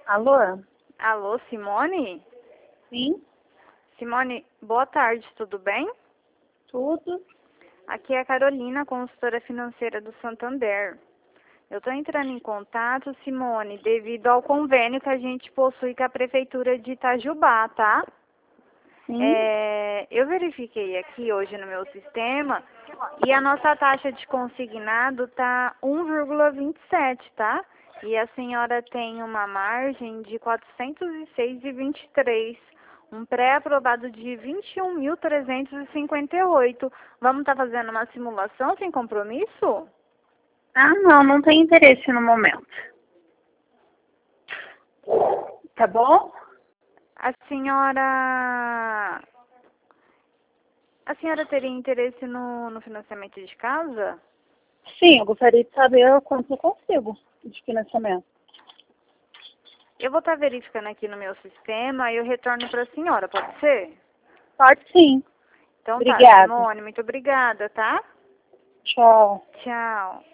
Alô? Alô, Simone? Sim, Simone, boa tarde, tudo bem? tudo. Aqui é a Carolina, consultora financeira do Santander. Eu estou entrando em contato, Simone, devido ao convênio que a gente possui com a Prefeitura de Itajubá, tá? Sim. Eu verifiquei aqui hoje no meu sistema e a nossa taxa de consignado tá 1,27, tá? E a senhora tem uma margem de 406,23, um pré-aprovado de 21.358. Vamos estar fazendo uma simulação sem compromisso? Não tem interesse no momento. Tá bom? A senhora teria interesse no financiamento de casa? Sim, eu gostaria de saber quanto eu consigo de financiamento. Eu vou estar verificando aqui no meu sistema e eu retorno para a senhora, pode ser? Pode sim. Então tá, Obrigada. Simone, muito obrigada, tá? Tchau. Tchau.